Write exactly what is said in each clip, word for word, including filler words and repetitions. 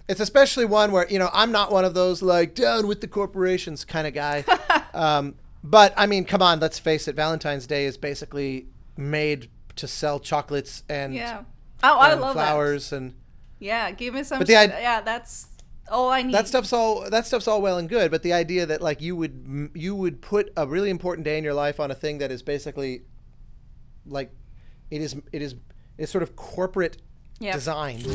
It's especially one where, you know, I'm not one of those like down with the corporations kind of guy. um, but I mean, come on, let's face it. Valentine's Day is basically made to sell chocolates and yeah. Oh, I and love flowers that. and Yeah, give me some. But the shit. id- Yeah, that's all I need. that stuff's all that stuff's all well and good. But the idea that like you would you would put a really important day in your life on a thing that is basically like it is it is it's sort of corporate Yep. designed.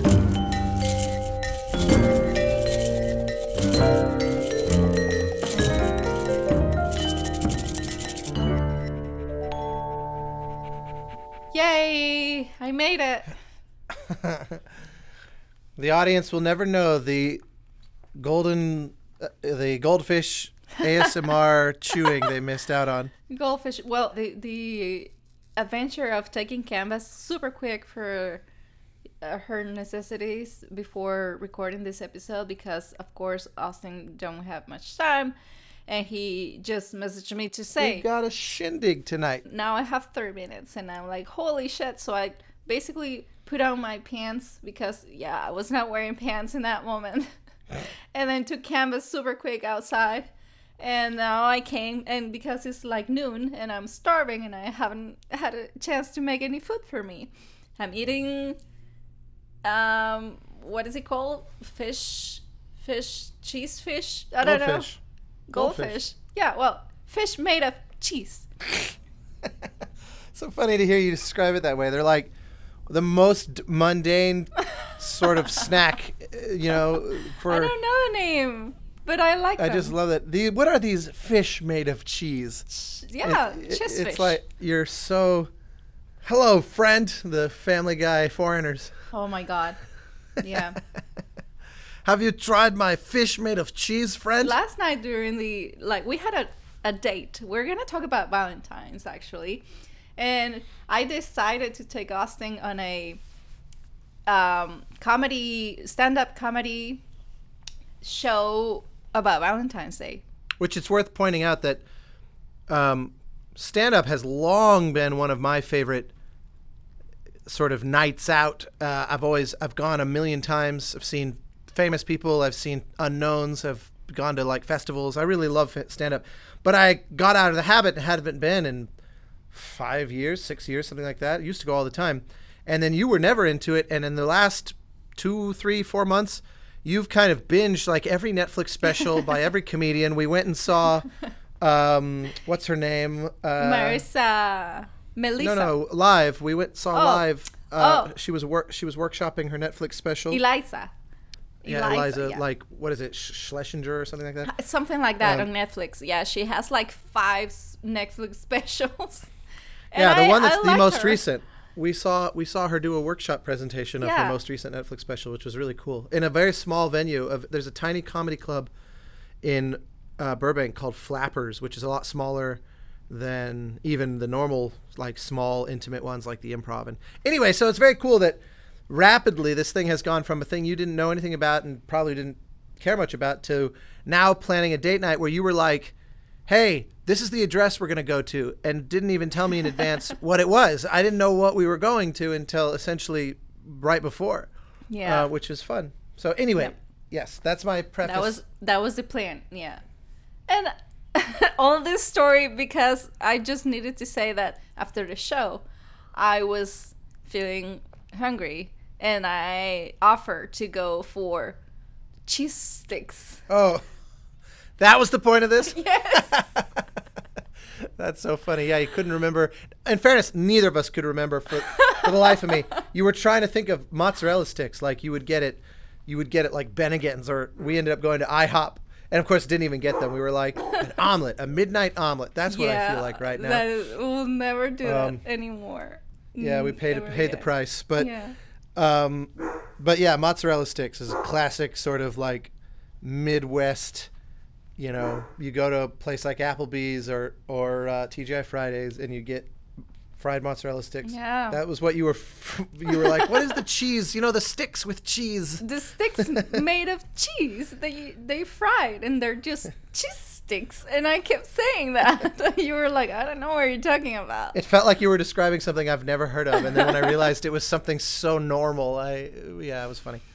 Yay! I made it. The audience will never know the golden, uh, the goldfish A S M R chewing they missed out on. Goldfish. Well, the the adventure of taking Canvas super quick for uh, her necessities before recording this episode, because of course Austin don't have much time, and he just messaged me to say, We got a shindig tonight. now I have thirty minutes, and I'm like, holy shit. So I basically put on my pants because yeah, I was not wearing pants in that moment. And then took Canvas super quick outside. And now I came, and because it's like noon and I'm starving and I haven't had a chance to make any food for me, I'm eating um what is it called? Fish fish cheese fish? I don't Goldfish. know. Goldfish. Goldfish. Yeah, well, fish made of cheese. So funny to hear you describe it that way. They're like the most mundane sort of snack, uh, you know, for I don't know the name, but I like I them. just love it. The what are these fish made of cheese? Yeah, It- it- cheese it's fish. like you're so hello friend, the Family Guy foreigners. Oh my god. Yeah. Have you tried my fish made of cheese, friend? Last night during the like we had a, a date. We're gonna talk about Valentine's actually. And I decided to take Austin on a um, comedy stand-up comedy show about Valentine's Day. Which it's worth pointing out that um, stand-up has long been one of my favorite sort of nights out. Uh, I've always I've gone a million times. I've seen famous people. I've seen unknowns. I've gone to like festivals. I really love stand-up. But I got out of the habit and haven't been in five years, six years, something like that. I used to go all the time. And then you were never into it. And in the last two, three, four months, you've kind of binged like every Netflix special by every comedian. We went and saw, um, what's her name? Uh, Marissa. Melissa. No, no, live. We went saw Oh. live. Uh, Oh. She was work. She was workshopping her Netflix special. Eliza. yeah, Eliza. yeah. Like what is it, Sch- Schlesinger or something like that? Something like that Um, on Netflix. Yeah, she has like five s- Netflix specials. And Yeah, the I- one that's I the like most her. recent. We saw we saw her do a workshop presentation of her Yeah. most recent Netflix special, which was really cool. In a very small venue. Of there's a tiny comedy club in uh, Burbank called Flappers, which is a lot smaller than even the normal like small intimate ones like the Improv. And anyway, so it's very cool that rapidly this thing has gone from a thing you didn't know anything about and probably didn't care much about to now planning a date night where you were like, hey, this is the address we're going to go to, and didn't even tell me in advance what it was. I didn't know what we were going to until essentially right before, Yeah. uh, which is fun. So anyway, Yep. yes, that's my preface. That was that was the plan, yeah. And all this story because I just needed to say that after the show, I was feeling hungry and I offered to go for cheese sticks. Oh, that was the point of this? Yes. That's so funny. Yeah, you couldn't remember. In fairness, neither of us could remember for, for the life of me. You were trying to think of mozzarella sticks, like you would get it, you would get it like Bennigan's, or we ended up going to IHOP, and of course didn't even get them. We were like an omelet, a midnight omelet. That's what I feel like right now. That is, we'll never do Um, that anymore. Yeah, we paid Never paid the again. price, but Yeah. um, but yeah, mozzarella sticks is a classic sort of like Midwest. You know, you go to a place like Applebee's or or uh, T G I Fridays, and you get fried mozzarella sticks. Yeah. That was what you were. F- you were like, what is the cheese? You know, the sticks with cheese. The sticks made of cheese. They they fried and they're just cheese sticks. And I kept saying that. You were like, I don't know what you're talking about. It felt like you were describing something I've never heard of, and then when I realized it was something so normal, I yeah, it was funny.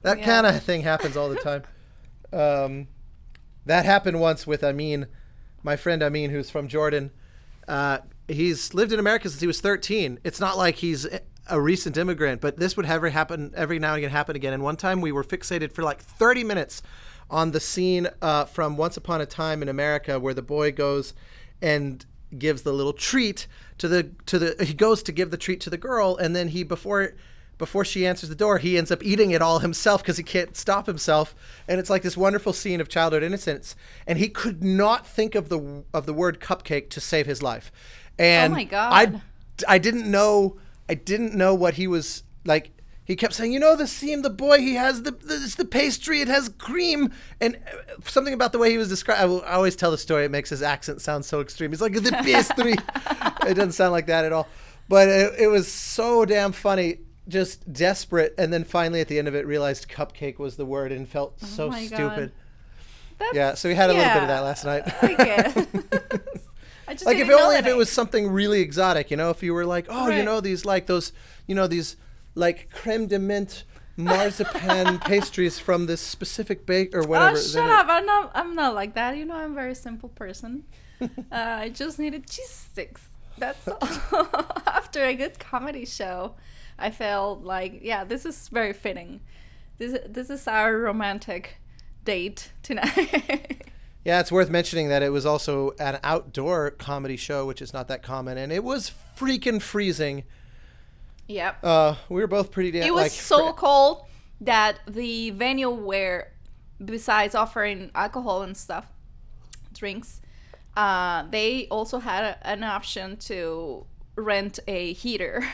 That Yeah. kind of thing happens all the time. Um, that happened once with Amin, my friend Amin, who's from Jordan. Uh, he's lived in America since he was thirteen. It's not like he's a recent immigrant, but this would ever happen every now and again happen again. And one time we were fixated for like thirty minutes on the scene uh, from Once Upon a Time in America where the boy goes and gives the little treat to the to the he goes to give the treat to the girl, and then he before before she answers the door, he ends up eating it all himself because he can't stop himself. And it's like this wonderful scene of childhood innocence. And he could not think of the of the word cupcake to save his life. And Oh my God. I I didn't know I didn't know what he was like. He kept saying, you know, the scene, the boy, he has the, the it's the pastry, it has cream, and something about the way he was described. I, will, I always tell the story. It makes his accent sound so extreme. He's like, the pastry. It doesn't sound like that at all. But it, it was so damn funny, just desperate. And then finally at the end of it, realized cupcake was the word and felt Oh so my God. stupid. That's, Yeah, so we had a little bit of yeah, that last night. I get it. I just Like if didn't know only if that it was something really exotic, you know, if you were like, oh, you Right. know, these like those, you know, these like creme de menthe marzipan pastries from this specific bake or whatever. Oh, then shut it- up! I'm not. I'm not like that. You know, I'm a very simple person. uh, I just needed cheese sticks. That's all. After a good comedy show, I felt like, yeah, this is very fitting. This this is our romantic date tonight. Yeah, it's worth mentioning that it was also an outdoor comedy show, which is not that common, and it was freaking freezing. Yep. Uh, we were both pretty damn. It was like, so cold that the venue where, besides offering alcohol and stuff, drinks, uh, they also had a, an option to rent a heater.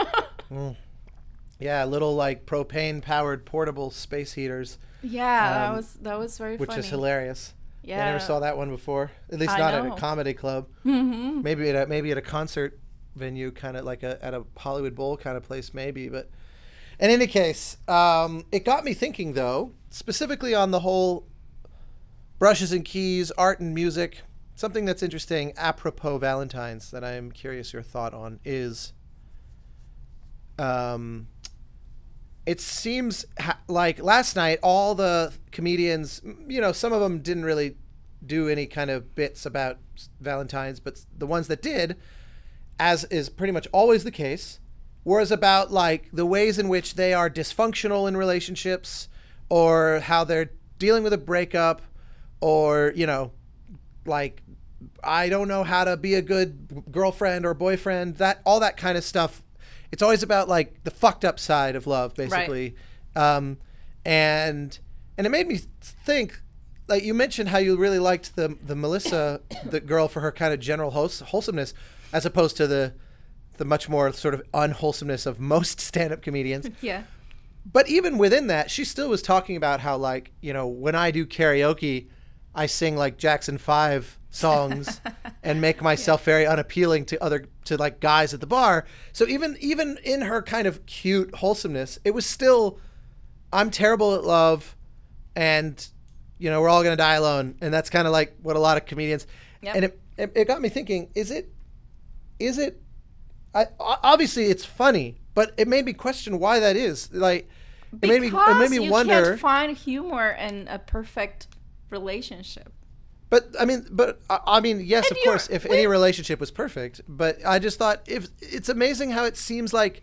Yeah, little like propane powered portable space heaters, Yeah, that Um, was that was very which funny. is hilarious. Yeah, I never saw that one before. At least I not at know. a comedy club. Mm-hmm. Maybe at a, maybe at a concert venue, kind of like a at a Hollywood Bowl kind of place, maybe. But in any case, um, it got me thinking, though, specifically on the whole brushes and keys, art and music. Something that's interesting apropos Valentine's that I'm curious your thought on is, um, it seems ha- like last night all the comedians, you know, some of them didn't really do any kind of bits about Valentine's, but the ones that did, as is pretty much always the case, was about like the ways in which they are dysfunctional in relationships, or how they're dealing with a breakup, or, you know, like, I don't know how to be a good girlfriend or boyfriend, that all that kind of stuff. It's always about like the fucked up side of love, basically. Um, and and it made me think, like you mentioned how you really liked the the Melissa, the girl, for her kind of general wholes- wholesomeness, as opposed to the the much more sort of unwholesomeness of most stand-up comedians. Yeah. But even within that, she still was talking about how, like, you know, when I do karaoke, I sing like Jackson five songs and make myself very unappealing to other to like guys at the bar. So even even in her kind of cute wholesomeness, it was still, I'm terrible at love, and you know, we're all gonna die alone, and that's kind of like what a lot of comedians. Yep. And it, it it got me thinking: is it is it? I o- obviously it's funny, but it made me question why that is. Like, it made me it made me you wonder. can't find humor in a perfect relationship. But I mean, but I I mean, yes, If of you're- course, if any relationship was perfect. But I just thought, if it's amazing how it seems like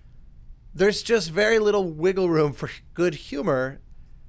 there's just very little wiggle room for good humor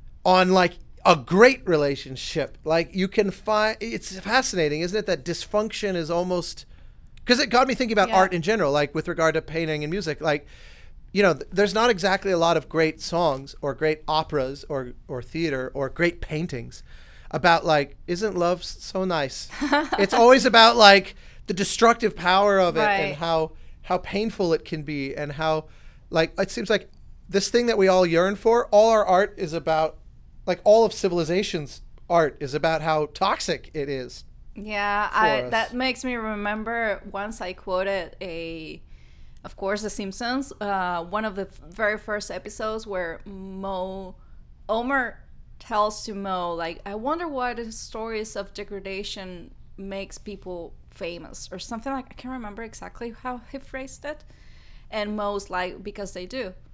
on like a great relationship. Like you can find, it's fascinating, isn't it? That dysfunction is almost, because it got me thinking about Yeah. art in general, like with regard to painting and music. Like, you know, th- there's not exactly a lot of great songs or great operas or or theater or great paintings about like, isn't love s- so nice? It's always about like the destructive power of it and Right. how how painful it can be, and how like it seems like this thing that we all yearn for, all our art is about, like all of civilization's art is about how toxic it is. Yeah, for I, us. that makes me remember once I quoted a, of course, The Simpsons, uh, one of the f- very first episodes where Mo, Homer tells to Mo, like, I wonder why the stories of degradation makes people famous or something like, I can't remember exactly how he phrased it. And Mo's like, because they do.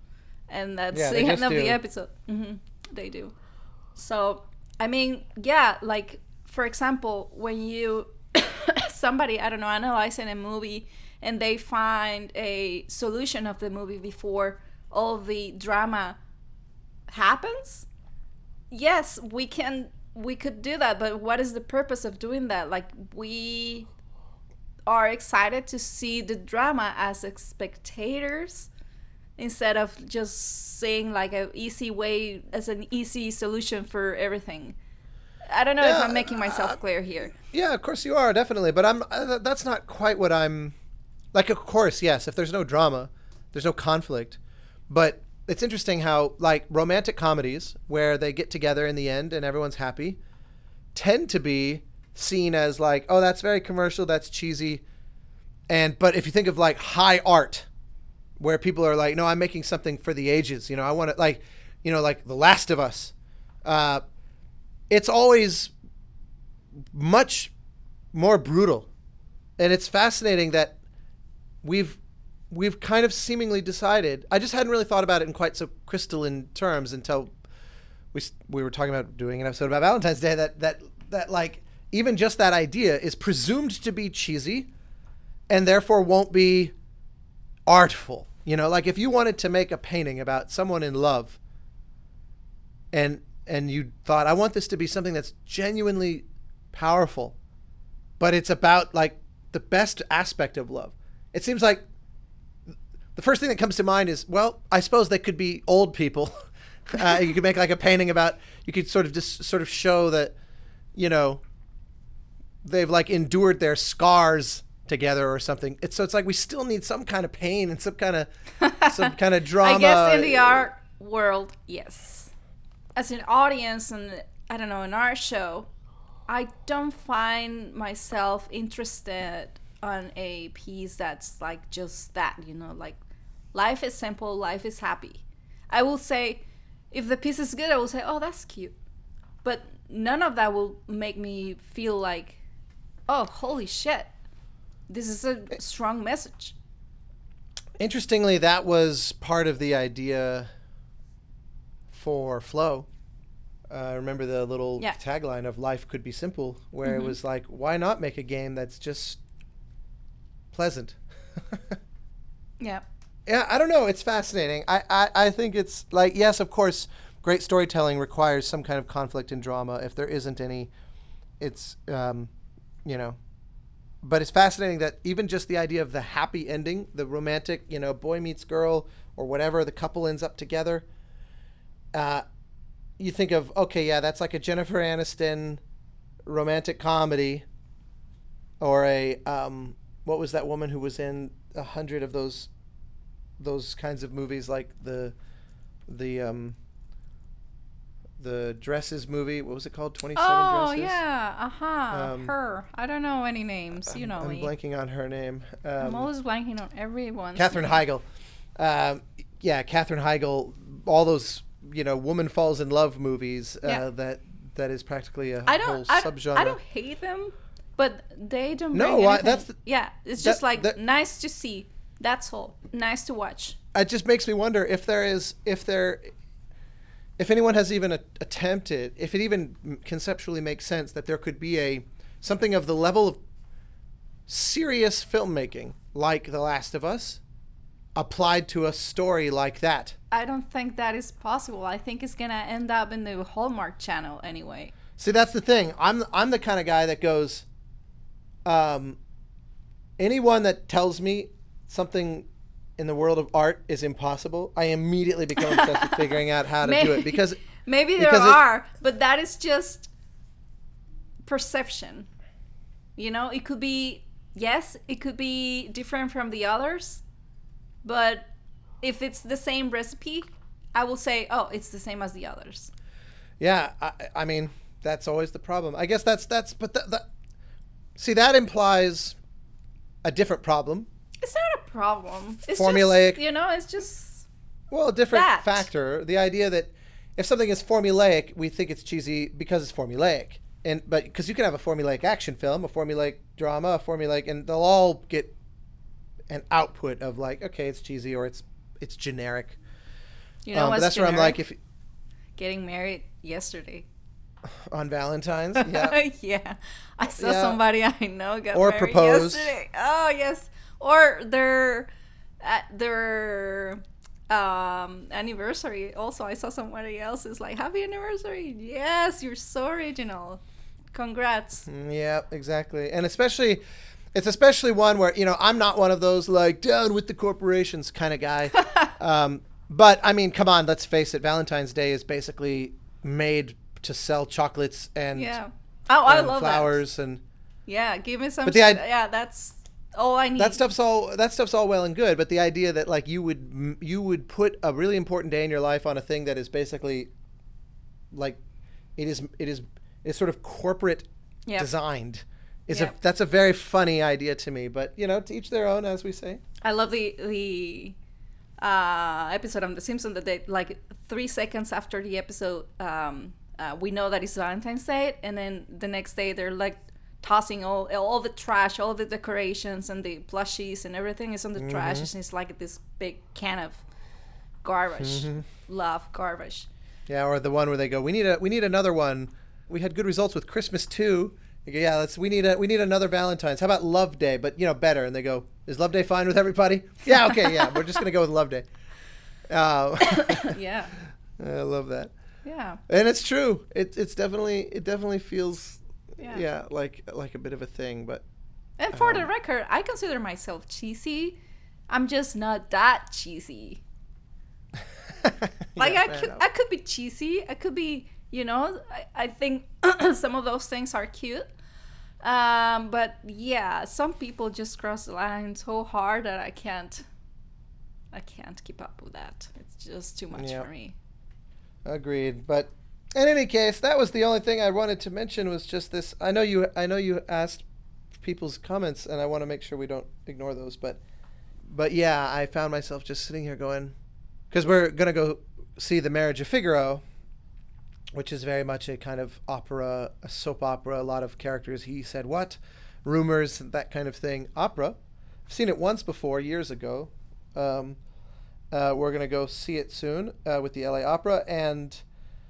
and that's Yeah, the they end just of the do. episode. Hmm They do. So, I mean, yeah, like, for example, when you, somebody, I don't know, analyzing a movie and they find a solution of the movie before all the drama happens, yes, we can, we could do that, but what is the purpose of doing that? Like, we are excited to see the drama as spectators instead of just saying like a easy way as an easy solution for everything. I don't know Yeah, if I'm making myself uh, clear here. Yeah, of course you are, definitely. But I'm uh, that's not quite what I'm like. Of course, yes. If there's no drama, there's no conflict. But it's interesting how like romantic comedies where they get together in the end and everyone's happy tend to be seen as like, oh, that's very commercial, that's cheesy. And but if you think of like high art, where people are like, no, I'm making something for the ages. You know, I want to like, you know, like The Last of Us. Uh, it's always much more brutal, and it's fascinating that we've we've kind of seemingly decided. I just hadn't really thought about it in quite so crystalline terms until we we were talking about doing an episode about Valentine's Day. That that that like even just that idea is presumed to be cheesy, and therefore won't be artful. You know, like if you wanted to make a painting about someone in love, and and you thought, I want this to be something that's genuinely powerful, but it's about like the best aspect of love. It seems like the first thing that comes to mind is, well, I suppose they could be old people. uh, you could make like a painting about, you could sort of just sort of show that, you know, they've like endured their scars together or something. It's so it's like we still need some kind of pain and some kind of some kind of drama. I guess in the art world, yes. As an audience and I don't know, an art show, I don't find myself interested on a piece that's like just that, you know, like life is simple, life is happy. I will say, if the piece is good, I will say, oh, that's cute. But none of that will make me feel like, oh, holy shit, this is a strong message. Interestingly, that was part of the idea for Flow. Uh, remember the little yeah. tagline of "Life could be simple," where Mm-hmm. it was like, why not make a game that's just pleasant? Yeah. Yeah, I don't know. It's fascinating. I, I, I think it's like, yes, of course, great storytelling requires some kind of conflict and drama. If there isn't any, it's, um, you know, but it's fascinating that even just the idea of the happy ending, the romantic, you know, boy meets girl or whatever, the couple ends up together. Uh, you think of, okay, yeah, that's like a Jennifer Aniston romantic comedy, or a, um, what was that woman who was in a hundred of those, those kinds of movies, like the, the, um, the Dresses movie. What was it called? twenty-seven Oh, Dresses? yeah. Uh-huh. Um, her. I don't know any names. You know I'm me. blanking on her name. Um, I'm always blanking on everyone. Katherine Heigl. Um, yeah, Katherine Heigl. All those, you know, woman falls in love movies. Uh, Yeah. That that is practically a I whole don't, I, subgenre. I don't hate them, but they don't No, bring I- anything. that's the- yeah, it's that- just like that- nice to see. That's all. Nice to watch. It just makes me wonder if there is, if there, if anyone has even a, attempted, if it even conceptually makes sense that there could be a something of the level of serious filmmaking like The Last of Us applied to a story like that. I don't think that is possible. I think it's gonna end up in the Hallmark Channel anyway. See, that's the thing. I'm I'm the kind of guy that goes, um, anyone that tells me something in the world of art is impossible, I immediately become obsessed with figuring out how to maybe, do it because maybe there because it- are, but that is just perception. You know, it could be yes, it could be different from the others, but if it's the same recipe, I will say, oh, it's the same as the others. Yeah, I, I mean that's always the problem. I guess that's that's but that, that see that implies a different problem. It's not a problem. It's Formulaic. Just, you know, it's just Well, a different That. factor. The idea that if something is formulaic, we think it's cheesy because it's formulaic. And but because you can have a formulaic action film, a formulaic drama, a formulaic, and they'll all get an output of like, okay, it's cheesy or it's it's generic. You know um, but what's that's where I'm generic? like, if Getting married yesterday. on Valentine's, yeah, Yeah. I saw Yeah. somebody I know get Or married proposed. yesterday. Oh, yes. Or their at their um anniversary. Also, I saw somebody else's like happy anniversary. Yes, you're so original. Congrats. Mm, yeah, exactly. And especially, it's especially one where, you know, I'm not one of those like down with the corporations kind of guy. um, but I mean, come on, let's face it. Valentine's Day is basically made to sell chocolates and, Yeah. Oh, I and love flowers and that. Yeah, give me some. But the shit. id- Yeah, that's all I need. that stuff's all that stuff's all well and good. But the idea that like you would you would put a really important day in your life on a thing that is basically like it is it is it's sort of corporate Yep. designed is Yep. a that's a very funny idea to me. But you know, to each their own, as we say. I love the the uh, episode of The Simpsons that they like three seconds after the episode, um, uh, we know that it's Valentine's Day, and then the next day they're like tossing all all the trash, all the decorations and the plushies and everything is on the trash, and it's like this big can of garbage, love garbage. Yeah, or the one where they go, we need a we need another one. We had good results with Christmas too. They go, yeah, let's we need a we need another Valentine's. How about Love Day? But you know, better. And they go, is Love Day fine with everybody? Yeah, okay, yeah, we're just gonna go with Love Day. Uh, Yeah, I love that, yeah, and it's true. It it's definitely it definitely feels yeah. yeah, like like a bit of a thing, but And for Um, the record, I consider myself cheesy. I'm just not that cheesy. Like yeah, I fair could, enough. I could be cheesy. I could be, you know, I, I think some of those things are cute. Um, but yeah, some people just cross the line so hard that I can't, I can't keep up with that. It's just too much Yeah. for me. Agreed. But in any case, that was the only thing I wanted to mention was just this. I know you I know you asked people's comments, and I want to make sure we don't ignore those, but but yeah, I found myself just sitting here going, because we're going to go see The Marriage of Figaro, which is very much a kind of opera, a soap opera, a lot of characters. He said what? Rumors, that kind of thing. Opera. I've seen it once before, years ago. Um, uh, we're going to go see it soon uh, with the L A Opera. And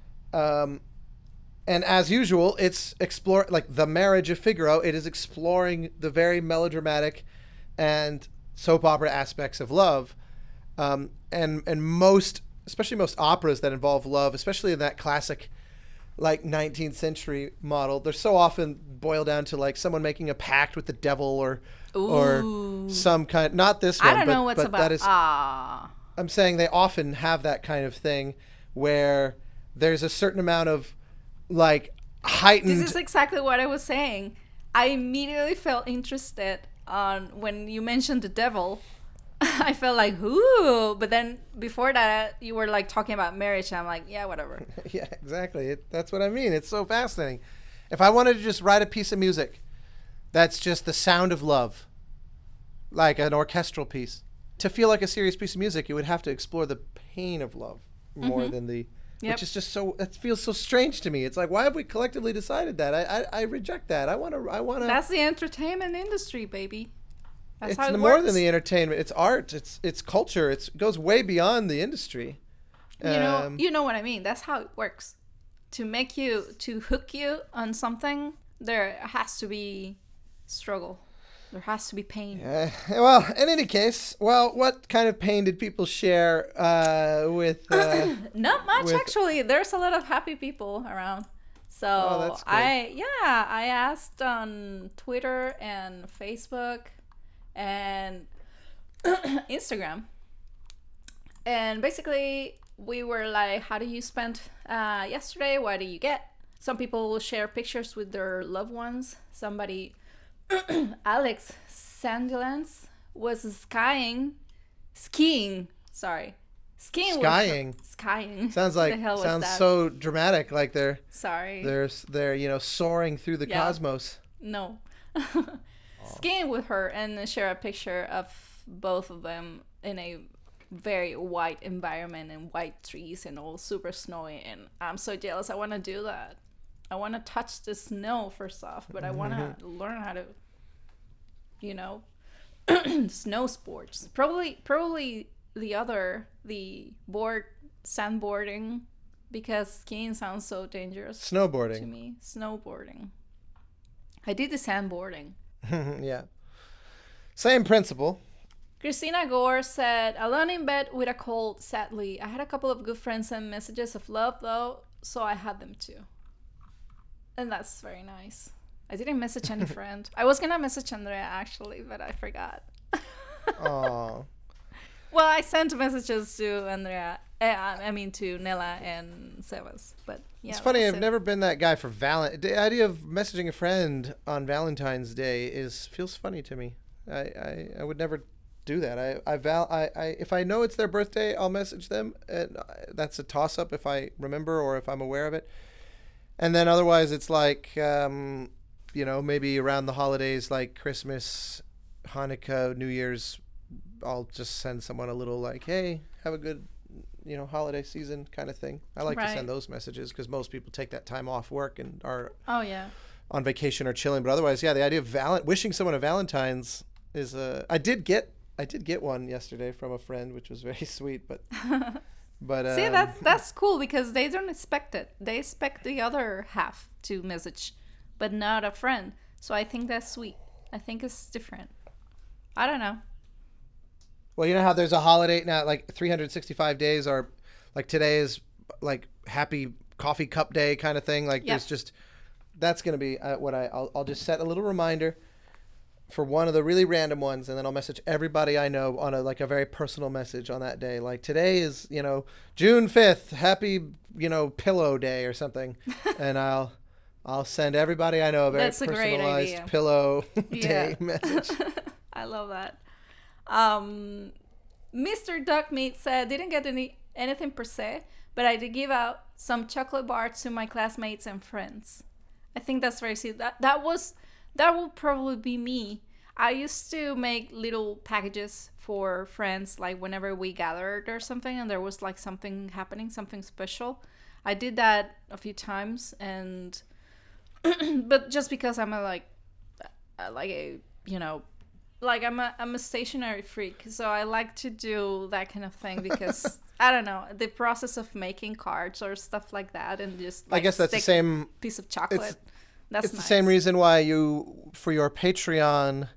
um, and as usual, it's explore like The Marriage of Figaro. It is exploring the very melodramatic and soap opera aspects of love. Um, and and most, especially most operas that involve love, especially in that classic, like nineteenth century model, they're so often boiled down to like someone making a pact with the devil or or Ooh. some kind. Not this one. I don't but, know what's but about. That is, Ah, I'm saying they often have that kind of thing where there's a certain amount of like heightened. this is exactly what I was saying. I immediately felt interested on when you mentioned the devil. I felt like, ooh, but then before that, you were like talking about marriage, and I'm like, yeah, whatever. Yeah, exactly. It, that's what I mean. It's so fascinating. If I wanted to just write a piece of music that's just the sound of love, like an orchestral piece, to feel like a serious piece of music, you would have to explore the pain of love more Mhm. than the, Yep. which is just so, it feels so strange to me. It's like, why have we collectively decided that? I, I, I reject that. I want to, I want to. That's the entertainment industry, baby. That's It's how it the more works. than the entertainment. It's art. It's it's culture. It's, it goes way beyond the industry. You know, Um, you know what I mean. That's how it works. To make you, to hook you on something, there has to be struggle. There has to be pain. Uh, well, in any case, well, what kind of pain did people share uh, with? Uh, Not much, with- actually. There's a lot of happy people around. So Oh, that's good. I, yeah, I asked on Twitter and Facebook and Instagram. And basically, we were like, how do you spend uh, yesterday? What do you get? Some people will share pictures with their loved ones. Somebody, Alex Sandilands, was skiing, skiing, sorry. Skiing. with- Skiing? skiing. sounds What like the hell was sounds that? so dramatic. Like they're Sorry. they're they're you know soaring through the Yeah. cosmos. No. Skiing with her and share a picture of both of them in a very white environment and white trees and all super snowy. And I'm so jealous. I want to do that. I want to touch the snow first off, but I want to learn how to, you know, snow sports. Probably, probably the other, the board sandboarding because skiing sounds so dangerous to Snowboarding. me. Snowboarding. I did the sandboarding. Yeah. Same principle. Christina Gore said, alone in bed with a cold, sadly. I had a couple of good friends send messages of love, though, so I had them too. And that's very nice. I didn't message any friend. I was going to message Andrea, actually, but I forgot. Aww. Well, I sent messages to Andrea. Uh, I mean, to Nella and Sebas. But yeah, It's funny, that's I've it. never been that guy for Valentine. The idea of messaging a friend on Valentine's Day is feels funny to me. I, I, I would never do that. I, I, val, I, I if I know it's their birthday, I'll message them. And that's a toss up if I remember or if I'm aware of it. And then otherwise, it's like, um, you know, maybe around the holidays, like Christmas, Hanukkah, New Year's, I'll just send someone a little like, hey, have a good, you know, holiday season kind of thing. I like to Right. send those messages because most people take that time off work and are Oh, yeah. on vacation or chilling. But otherwise, yeah, the idea of val- wishing someone a Valentine's is, uh, I did get, I did get one yesterday from a friend, which was very sweet, but, but, See, um, that's, that's cool because they don't expect it. They expect the other half to message, but not a friend. So I think that's sweet. I think it's different. I don't know. well, you know how there's a holiday now, like three hundred sixty-five days are like today is like happy coffee cup day kind of thing. Like Yep. there's just, that's going to be uh, what I, I'll, I'll just set a little reminder for one of the really random ones. And then I'll message everybody I know on a, like a very personal message on that day. Like today is, you know, June fifth, happy, you know, pillow day or something. And I'll, I'll send everybody I know a very That's a great personalized idea. pillow Yeah. day message. I love that. Um, Mister Duckmeat said, didn't get any anything per se, but I did give out some chocolate bars to my classmates and friends. I think that's very sweet. That that was that will probably be me. I used to make little packages for friends, like whenever we gathered or something, and there was like something happening, something special. I did that a few times, and but just because I'm a like, uh, like a you know. Like I'm a I'm a stationary freak, so I like to do that kind of thing because I don't know the process of making cards or stuff like that, and just I like, guess that's the stick same. piece of chocolate. That's It's nice. the same reason why you, for your Patreon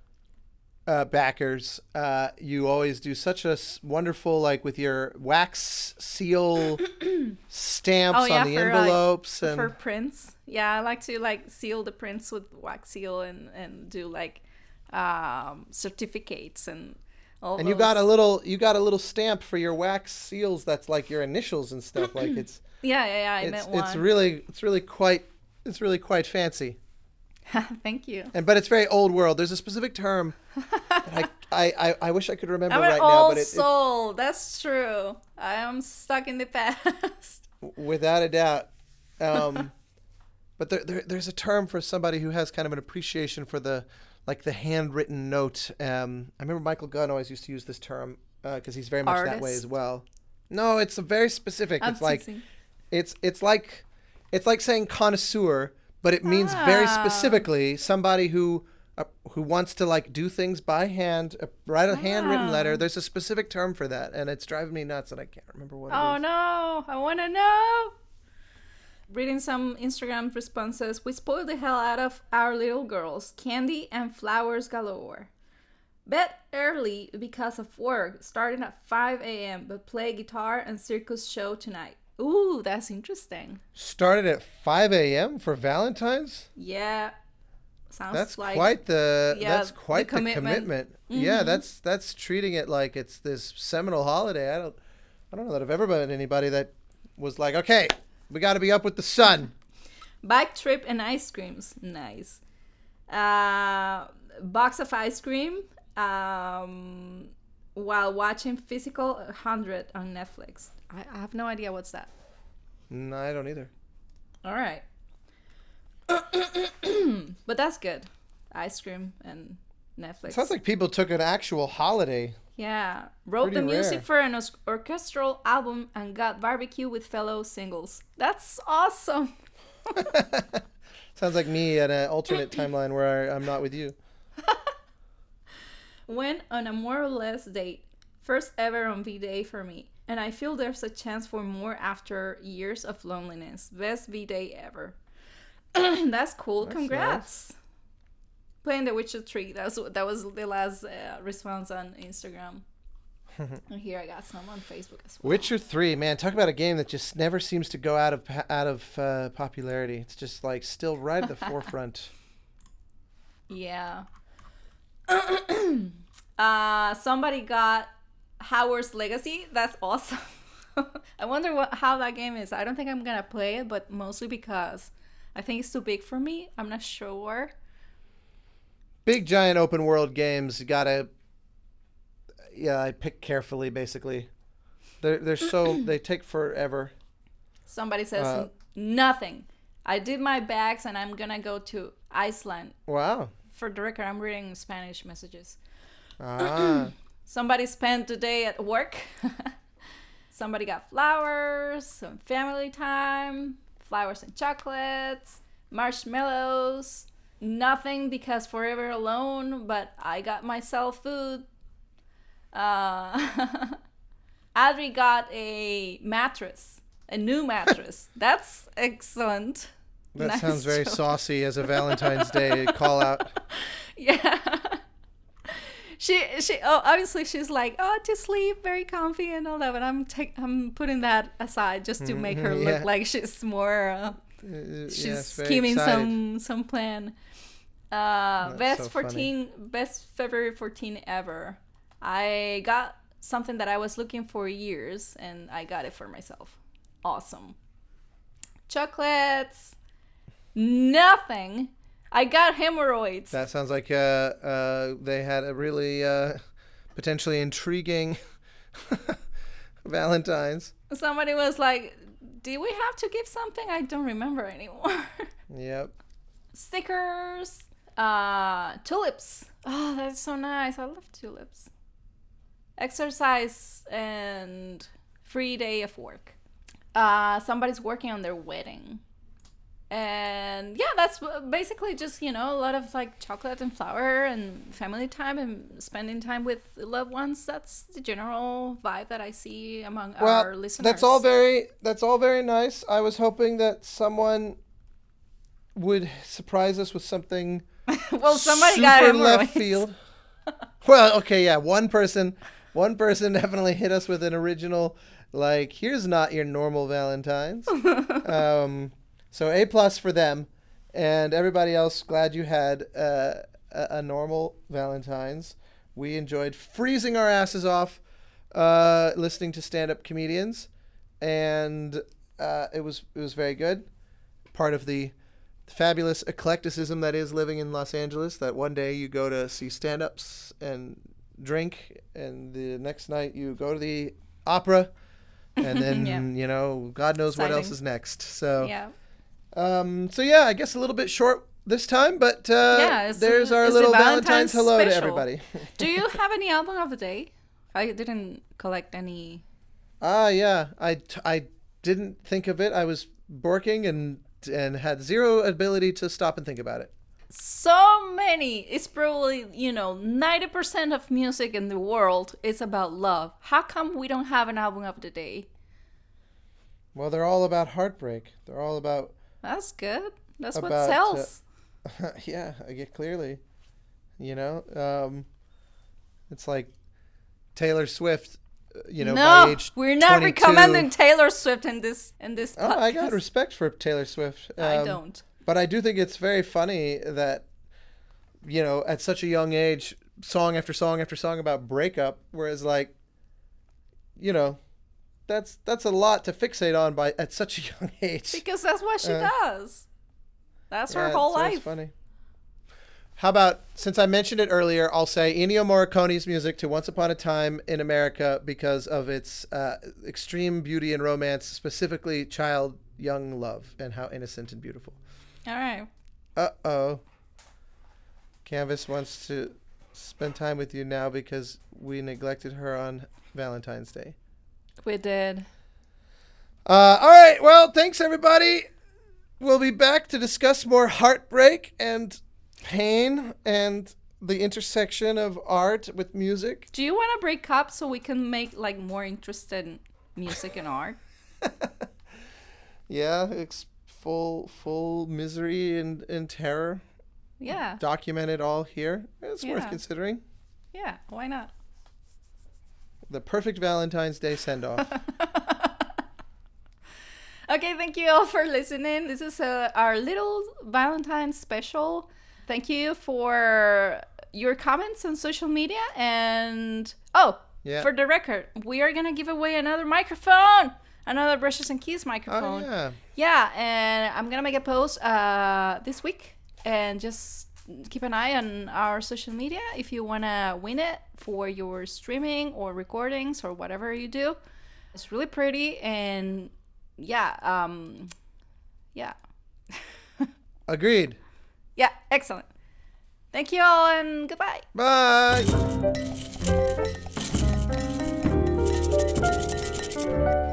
uh, backers, uh, you always do such a s- wonderful, like with your wax seal stamps Oh, yeah, on the for, like, envelopes. and for prints. Yeah, I like to like seal the prints with wax seal and and do like um, certificates and all. and you got a little, you got a little stamp for your wax seals that's like your initials and stuff. Like it's, yeah yeah yeah. I it's, meant one. it's really, it's really quite, it's really quite fancy. Thank you. And but it's very old world. There's a specific term that I, I, I, I wish I could remember I'm right an now, old but it, it soul. That's true. I am stuck in the past. without a doubt. Um, but there, there, there's a term for somebody who has kind of an appreciation for the, like the handwritten note. Um, I remember Michael Gunn always used to use this term because he's very much that way Artist? as well. No, it's a very specific. I'm It's like, teasing. it's it's like, it's like saying connoisseur, but it means very Ah. specifically somebody who. Uh, who wants to like do things by hand, uh, write a handwritten Ah. letter. There's a specific term for that, and it's driving me nuts, and I can't remember what it Oh is. no, I want to know. Reading some Instagram responses, we spoiled the hell out of our little girls. Candy and flowers galore. Bed early because of work, starting at five a.m., but play guitar and circus show tonight. Ooh, that's interesting. Started at five a.m. for Valentine's. Yeah. Sounds That's like quite the yeah, that's quite the the commitment. commitment. Yeah, Mhm. that's that's treating it like it's this seminal holiday. I don't I don't know that I've ever met anybody that was like, okay, we got to be up with the sun. bike trip and ice creams. Nice. Uh, box of ice cream um, while watching Physical one hundred on Netflix. I, I have no idea what's that. No, I don't either. All right. But that's good. Ice cream and Netflix. Sounds like people took an actual holiday. Yeah. Wrote the Pretty music rare. for an os- orchestral album and got barbecue with fellow singles. That's awesome. Sounds like me at an alternate timeline where I, I'm not with you. Went on a more or less date. First ever on V-Day for me. and I feel there's a chance for more after years of loneliness. Best V-Day ever. That's cool. That's Congrats. Nice. Playing The Witcher three. That was, that was the last uh, response on Instagram. And here I got some on Facebook as well. Witcher three, man, talk about a game that just never seems to go out of out of uh, popularity. It's just like still right at the forefront. Yeah. uh, somebody got Howard's Legacy. That's awesome. I wonder what how that game is. I don't think I'm gonna play it, but mostly because I think it's too big for me. I'm not sure. Big giant open world games, you gotta. Yeah, I pick carefully. Basically, they're they're so they take forever. Somebody says uh, nothing. I did my bags and I'm gonna go to Iceland. Wow. For the record, I'm reading Spanish messages. Ah. Somebody spent the day at work. Somebody got flowers, some family time, flowers and chocolates, marshmallows. Nothing because forever alone, but I got myself food. Uh, Adri got a mattress, a new mattress. That's excellent. That Nice sounds very joke. saucy as a Valentine's Day call out. Yeah. She she oh obviously she's like, oh, to sleep, very comfy and all that, but I'm take I'm putting that aside just to make her look Yeah. like she's more uh, Uh, she's yes, very scheming excited. some some plan. Uh, That's best so fourteen, best February fourteen ever. I got something that I was looking for years, and I got it for myself. Awesome. Chocolates. Nothing. I got hemorrhoids. That sounds like uh, uh, they had a really uh, potentially intriguing Valentine's. Somebody was like, "Did we have to give something? I don't remember anymore." Yep. Stickers. Uh, tulips. Oh, that's so nice. I love tulips. Exercise and free day of work. Uh, somebody's working on their wedding. And yeah, that's basically just, you know, a lot of like chocolate and flour and family time and spending time with loved ones. That's the general vibe that I see among Well, our listeners. that's all very that's all very nice. I was hoping that someone would surprise us with something well, somebody super got left hemorrhoids. field. Well, okay, yeah, one person one person definitely hit us with an original, like, here's not your normal Valentine's. um So A plus for them, and everybody else. Glad you had uh, a, a normal Valentine's. We enjoyed freezing our asses off, uh, listening to stand-up comedians, and uh, it was it was very good. Part of the fabulous eclecticism that is living in Los Angeles. That one day you go to see stand-ups and drink, and the next night you go to the opera, and then Yeah. you know God knows what else Exciting. is next. So. Yeah. Um, so yeah, I guess a little bit short this time, but uh, Yeah, it's there's a- our it's a little Valentine's Valentine's hello to special. everybody. Do you have any album of the day? I didn't collect any. Ah, yeah, I, t- I didn't think of it. I was borking and and had zero ability to stop and think about it. So many. It's probably, you know, ninety percent of music in the world is about love. How come we don't have an album of the day? Well, they're all about heartbreak. They're all about That's good. That's what About, uh, sells. yeah, I get clearly. You know, um, it's like Taylor Swift. uh, You know, by no, age we're not twenty-two recommending Taylor Swift in this in this Oh, podcast. I got respect for Taylor Swift. I Um, don't. But I do think it's very funny that, you know, at such a young age, song after song after song about breakup, whereas, like, you know, that's that's a lot to fixate on by at such a young age. Because that's what she Uh, does. That's her Yeah, whole so it's life. funny. How about, since I mentioned it earlier, I'll say Ennio Morricone's music to Once Upon a Time in America because of its uh, extreme beauty and romance, specifically child young love and how innocent and beautiful. All right. Uh-oh. Canvas wants to spend time with you now because we neglected her on Valentine's Day. We did. Uh, all right. Well, thanks, everybody. We'll be back to discuss more heartbreak and pain and the intersection of art with music. Do you want to break up so we can make like more interesting music and art. Yeah, it's full full misery and, and terror. Yeah. Documented all here. It's Yeah. worth considering. Yeah, why not? The perfect Valentine's Day send-off. Okay, thank you all for listening. This is uh, our little Valentine's special. Thank you for your comments on social media. And, oh, Yeah. for the record, we are going to give away another microphone. Another Brushes and Keys microphone. Oh, yeah. Yeah, and I'm going to make a post uh, this week. And just keep an eye on our social media if you want to win it for your streaming or recordings or whatever you do. It's really pretty and... Yeah, um, yeah. Agreed. Yeah, excellent. Thank you all and goodbye. Bye.